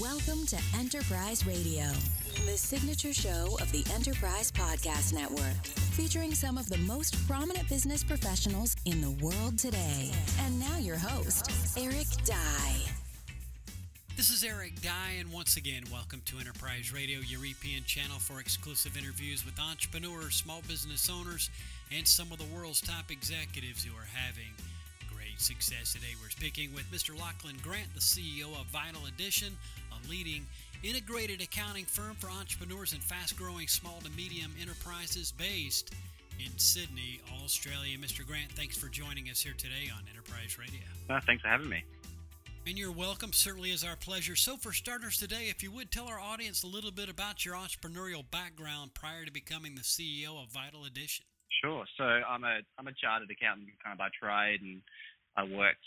Welcome to Enterprise Radio, the signature show of the Enterprise Podcast Network, featuring some of the most prominent business professionals in the world today. And now your host, Eric Dye. This is Eric Dye, and once again, welcome to Enterprise Radio, European channel for exclusive interviews with entrepreneurs, small business owners, and some of the world's top executives who are having great success. Today we're speaking with Mr. Lachlan Grant, the CEO of Vital Addition, a leading integrated accounting firm for entrepreneurs and fast-growing small to medium enterprises based in Sydney, Australia. Mr. Grant, thanks for joining us here today on Enterprise Radio. Thanks for having me. And you're welcome. Certainly is our pleasure. So for starters today, if you would tell our audience a little bit about your entrepreneurial background prior to becoming the CEO of Vital Addition. Sure. So I'm a chartered accountant kind of by trade, and I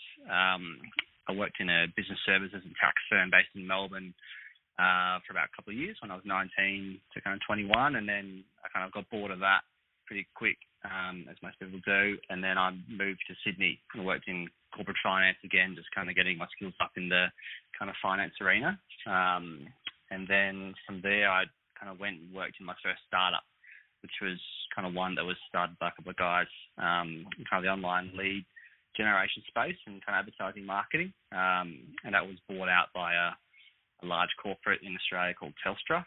worked in a business services and tax firm based in Melbourne for about a couple of years when I was 19 to kind of 21, and then I kind of got bored of that pretty quick, as most people do, and then I moved to Sydney and worked in corporate finance again, just kind of getting my skills up in the kind of finance arena. And then from there, I kind of went and worked in my first startup, which was kind of one that was started by a couple of guys, in kind of the online lead generation space and kind of advertising marketing. And that was bought out by a large corporate in Australia called Telstra.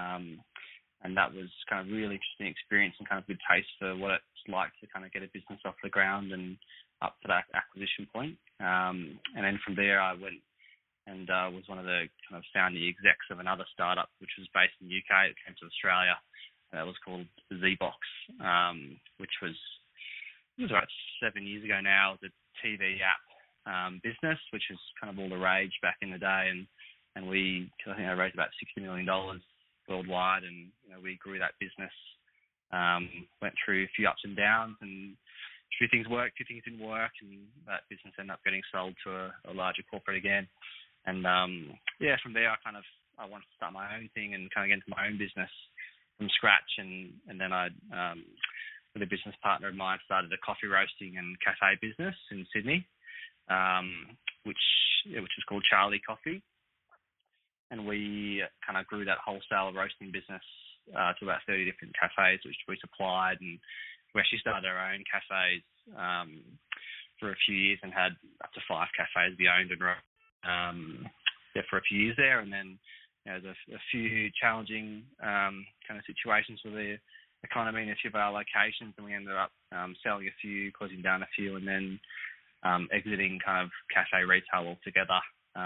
And that was kind of really interesting experience and kind of good taste for what it's like to kind of get a business off the ground and up to that acquisition point. And then from there, I went and was one of the kind of founding execs of another startup, which was based in the UK. It came to Australia. It was called ZBox, which was about 7 years ago now. It was a TV app business, which was kind of all the rage back in the day. And I think I raised about $60 million worldwide, and we grew that business. Went through a few ups and downs, and a few things worked, a few things didn't work, and that business ended up getting sold to a larger corporate again. And from there, I wanted to start my own thing and kind of get into my own business from scratch. And then I, with a business partner of mine, started a coffee roasting and cafe business in Sydney, which is called Charlie Coffee. And we kind of grew that wholesale roasting business to about 30 different cafes, which we supplied. And we actually started our own cafes for a few years and had up to 5 cafes we owned and run for a few years there. And then there's a few challenging kind of situations with the economy in a few of our locations, and we ended up selling a few, closing down a few, and then exiting kind of cafe retail altogether,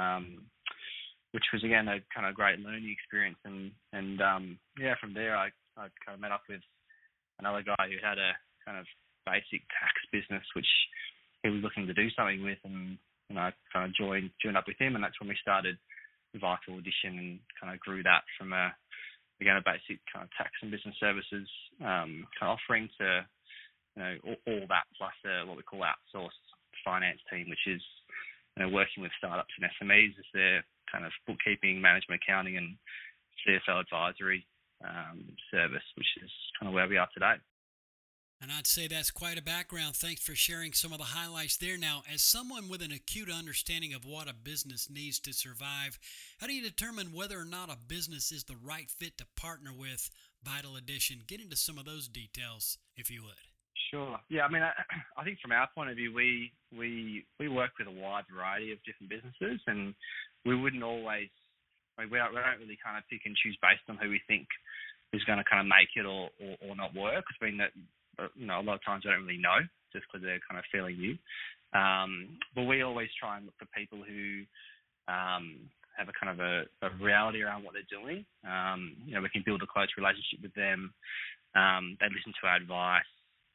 which was, again, a kind of great learning experience. And from there, I kind of met up with another guy who had a kind of basic tax business, which he was looking to do something with, and I kind of joined up with him, and that's when we started Vital Addition and kind of grew that from a basic kind of tax and business services kind of offering to all that plus what we call outsourced finance team, which is working with startups and SMEs as their kind of bookkeeping, management, accounting, and CFO advisory service, which is kind of where we are today. And I'd say that's quite a background. Thanks for sharing some of the highlights there. Now, as someone with an acute understanding of what a business needs to survive, how do you determine whether or not a business is the right fit to partner with Vital Addition? Get into some of those details, if you would. Sure. Yeah, I mean, I think from our point of view, we work with a wide variety of different businesses, and we wouldn't always, we don't really kind of pick and choose based on who we think is going to kind of make it or not work. I mean, that, a lot of times we don't really know just because they're kind of fairly new. But we always try and look for people who have a kind of a reality around what they're doing. We can build a close relationship with them. They listen to our advice.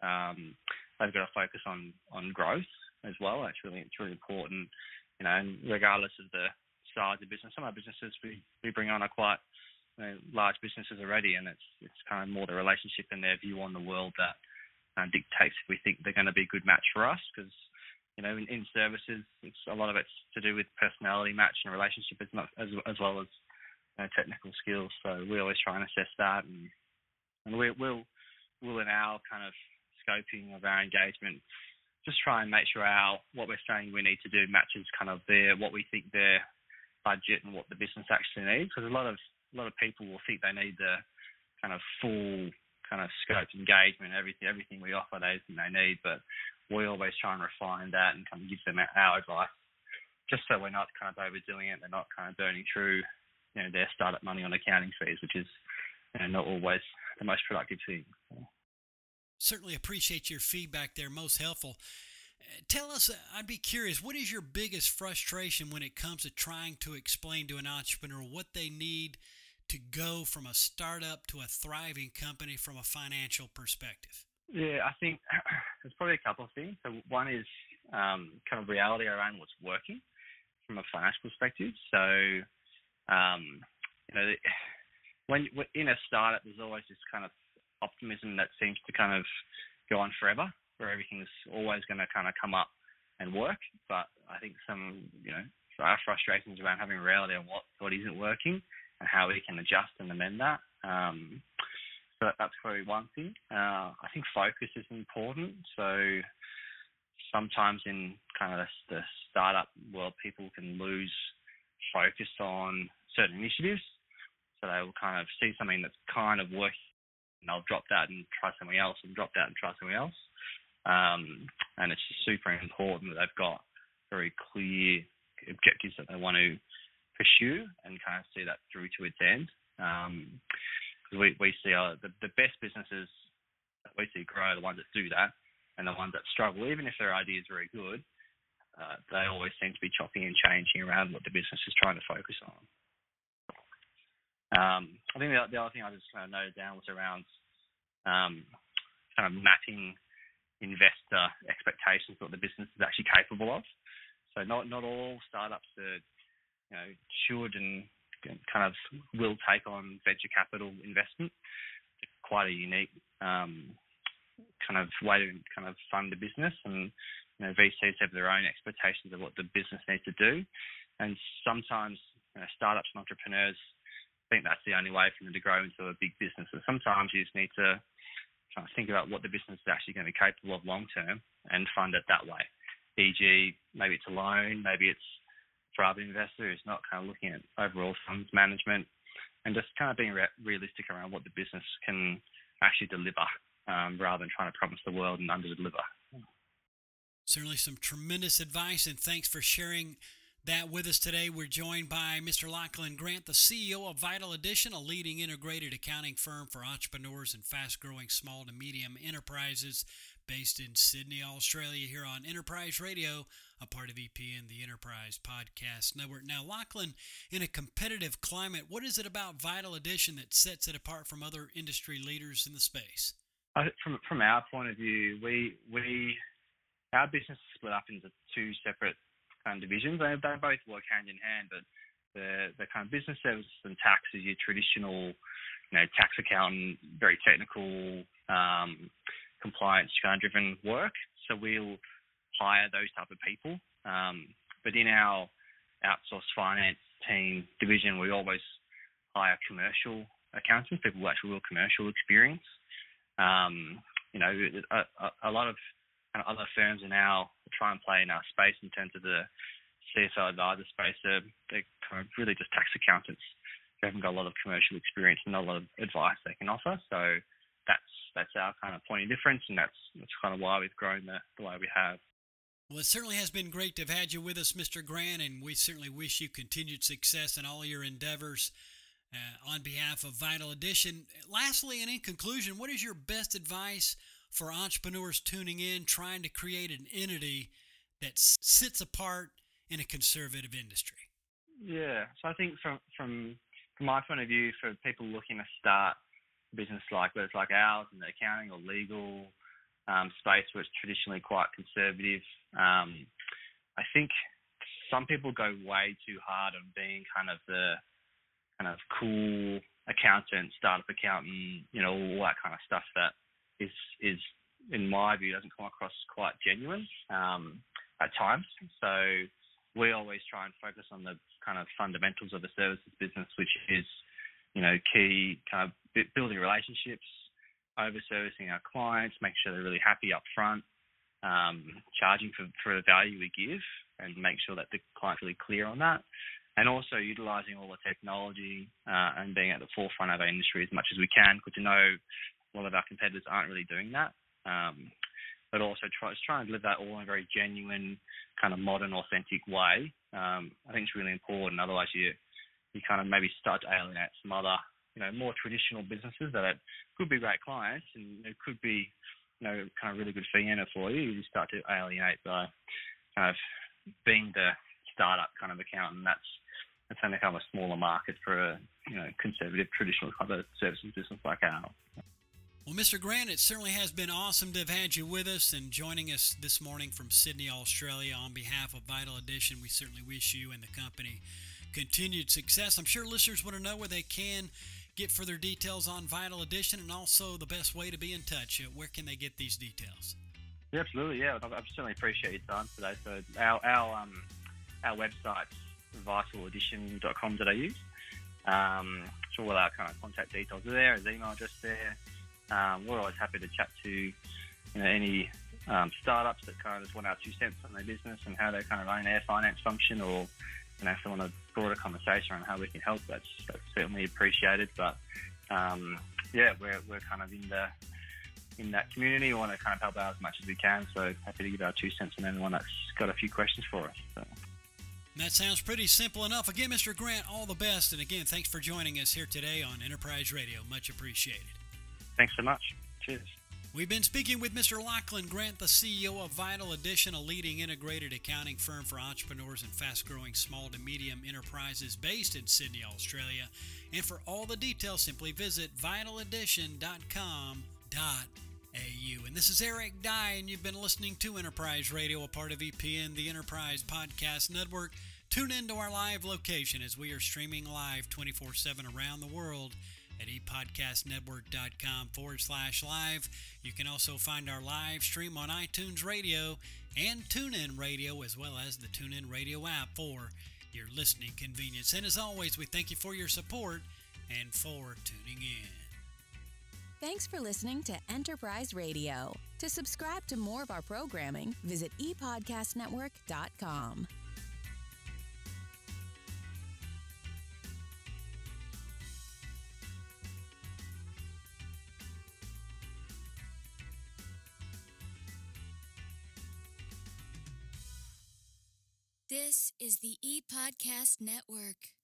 They've got to focus on growth as well. It's really important, and regardless of the size of business, some of our businesses we bring on are quite large businesses already, and it's kind of more the relationship and their view on the world that dictates if we think they're going to be a good match for us. Because in services, it's a lot of it's to do with personality match and relationship as well as technical skills. So we always try and assess that, and we'll in our kind of scoping of our engagement just try and make sure what we're saying we need to do matches kind of what we think their budget and what the business actually needs. Because a lot of people will think they need the kind of full kind of scope, engagement, everything we offer they think they need, but we always try and refine that and kind of give them our advice, just so we're not kind of overdoing it. They're not kind of burning through, their startup money on accounting fees, which is not always the most productive thing. Certainly appreciate your feedback there, most helpful. Tell us, I'd be curious, what is your biggest frustration when it comes to trying to explain to an entrepreneur what they need to go from a startup to a thriving company from a financial perspective? Yeah, I think there's probably a couple of things. So one is kind of reality around what's working from a financial perspective. So, when in a startup, there's always this kind of optimism that seems to kind of go on forever, where everything's always going to kind of come up and work. But I think some, our frustrations around having reality on what isn't working and how we can adjust and amend that. So that's probably one thing. I think focus is important. So sometimes in kind of the startup world, people can lose focus on certain initiatives. So they will kind of see something that's kind of working, and they'll drop that and try something else, and drop that and try something else. And it's just super important that they've got very clear objectives that they want to pursue and kind of see that through to its end. Because we see the best businesses that we see grow are the ones that do that, and the ones that struggle, even if their idea is very good, they always seem to be chopping and changing around what the business is trying to focus on. I think the other thing I just kind of noted down was around kind of mapping investor expectations of what the business is actually capable of. So not all startups are, should and kind of will take on venture capital investment. It's quite a unique kind of way to kind of fund a business, and VCs have their own expectations of what the business needs to do, and sometimes startups and entrepreneurs think that's the only way for them to grow into a big business. And sometimes you just need to try to think about what the business is actually going to be capable of long term and fund it that way. E.g., maybe it's a loan, maybe it's for other investors, not kind of looking at overall funds management, and just kind of being realistic around what the business can actually deliver, rather than trying to promise the world and under-deliver. Certainly some tremendous advice, and thanks for sharing that with us today. We're joined by Mr. Lachlan Grant, the CEO of Vital Addition, a leading integrated accounting firm for entrepreneurs and fast-growing small to medium enterprises based in Sydney, Australia, here on Enterprise Radio, a part of EPN, the Enterprise Podcast Network. Now, Lachlan, in a competitive climate, what is it about Vital Addition that sets it apart from other industry leaders in the space? From our point of view, our business is split up into two separate kind of divisions. They both work hand in hand, but the kind of business services and tax is your traditional, tax accountant, very technical, compliance kind of driven work. So we'll hire those type of people. But in our outsourced finance team division, we always hire commercial accountants, people with actual real commercial experience. A lot of kind of other firms are now try and play in our space in terms of the CFO advisor space. They're kind of really just tax accountants who haven't got a lot of commercial experience and not a lot of advice they can offer. So that's our kind of point of difference, and that's kind of why we've grown the way we have. Well, it certainly has been great to have had you with us, Mr. Grant, and we certainly wish you continued success in all your endeavors on behalf of Vital Addition. Lastly, and in conclusion, what is your best advice for entrepreneurs tuning in, trying to create an entity that sits apart in a conservative industry? Yeah, so I think from my point of view, for people looking to start a business whether it's like ours in the accounting or legal space where it's traditionally quite conservative, I think some people go way too hard on being kind of the kind of cool accountant, startup accountant, all that kind of stuff that is in my view doesn't come across quite genuine at times. So we always try and focus on the kind of fundamentals of the services business, which is key kind of building relationships, over servicing our clients, make sure they're really happy up front, charging for the value we give, and make sure that the client's really clear on that, and also utilising all the technology and being at the forefront of our industry as much as we can. Good to know a lot of our competitors aren't really doing that, but also trying to live that all in a very genuine, kind of modern, authentic way. I think it's really important. Otherwise, you kind of maybe start to alienate some other, more traditional businesses that could be great clients and it could be, kind of really good fee earner for you. You start to alienate by kind of being the startup kind of accountant. That's only kind of a smaller market for a, conservative, traditional kind of services business like ours. Well, Mr. Grant, it certainly has been awesome to have had you with us and joining us this morning from Sydney, Australia. On behalf of Vital Edition, we certainly wish you and the company continued success. I'm sure listeners want to know where they can get further details on Vital Edition and also the best way to be in touch. Where can they get these details? Yeah, absolutely. Yeah, I certainly appreciate your time today. So our website's vitaledition.com.au. So all our kind of contact details are there, his email address there. We're always happy to chat to any startups that kind of just want our 2 cents on their business and how they kind of own their finance function, or if they want a broader conversation on how we can help. That's certainly appreciated. But we're kind of in that community. We want to kind of help out as much as we can. So happy to give our 2 cents on anyone that's got a few questions for us. So. That sounds pretty simple enough. Again, Mr. Grant, all the best. And again, thanks for joining us here today on Enterprise Radio. Much appreciated. Thanks so much. Cheers. We've been speaking with Mr. Lachlan Grant, the CEO of Vital Edition, a leading integrated accounting firm for entrepreneurs and fast-growing small to medium enterprises based in Sydney, Australia. And for all the details, simply visit vitaledition.com.au. And this is Eric Dye, and you've been listening to Enterprise Radio, a part of EPN, the Enterprise Podcast Network. Tune in to our live location as we are streaming live 24/7 around the world at epodcastnetwork.com/live. You can also find our live stream on iTunes Radio and TuneIn Radio, as well as the TuneIn Radio app for your listening convenience. And as always, we thank you for your support and for tuning in. Thanks for listening to Enterprise Radio. To subscribe to more of our programming, visit epodcastnetwork.com. This is the ePodcast Network.